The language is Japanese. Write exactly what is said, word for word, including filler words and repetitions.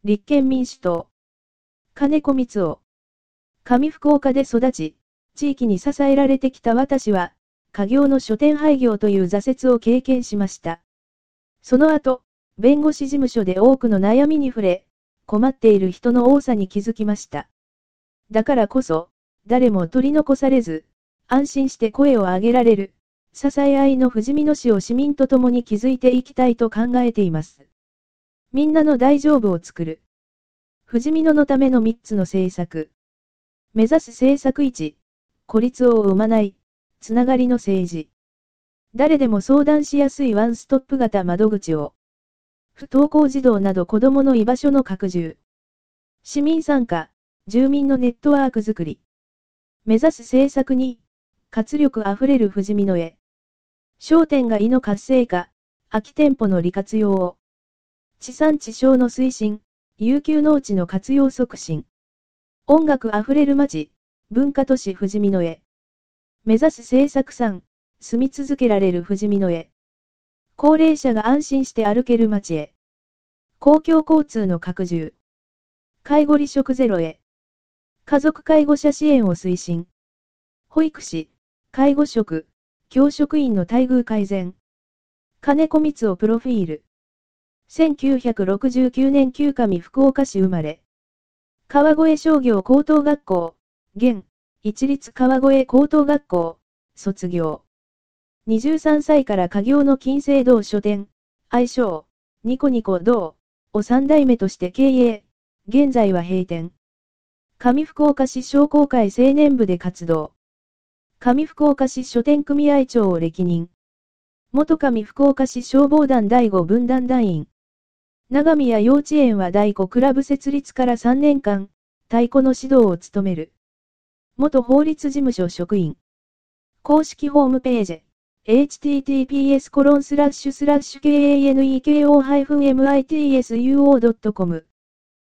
立憲民主党。金子光雄。上福岡で育ち、地域に支えられてきた私は、家業の書店廃業という挫折を経験しました。その後、弁護士事務所で多くの悩みに触れ、困っている人の多さに気づきました。だからこそ、誰も取り残されず、安心して声を上げられる、支え合いのふじみ野市を市民と共に築いていきたいと考えています。みんなの大丈夫を作る。ふじみ野のためのみっつの政策。目指す政策いち、孤立を生まない、つながりの政治。誰でも相談しやすいワンストップ型窓口を。不登校児童など子どもの居場所の拡充。市民参加、住民のネットワークづくり。目指す政策に、活力あふれるふじみ野へ。商店街の活性化、空き店舗の利活用を。地産地消の推進、遊休農地の活用促進。音楽あふれる街、文化都市ふじみ野へ。目指す政策さん、住み続けられるふじみ野へ。高齢者が安心して歩ける街へ。公共交通の拡充。介護離職ゼロへ。家族介護者支援を推進。保育士、介護職、教職員の待遇改善。金子光雄プロフィール。せんきゅうひゃくろくじゅうきゅうねん旧上福岡市生まれ。川越商業高等学校、現、一律川越高等学校、卒業。にじゅうさんさいから家業の金星堂書店、愛称、ニコニコ堂をさんだいめとして経営、現在は閉店。上福岡市商工会青年部で活動。上福岡市書店組合長を歴任。元上福岡市消防団だいご分団団員。長宮幼稚園は太鼓クラブ設立からさんねんかん、太鼓の指導を務める。元法律事務所職員。公式ホームページ。エイチティーティーピーエスコロンスラッシュスラッシュケーエヌイーケーオーハイフンエムアイティーエスユーオードットコム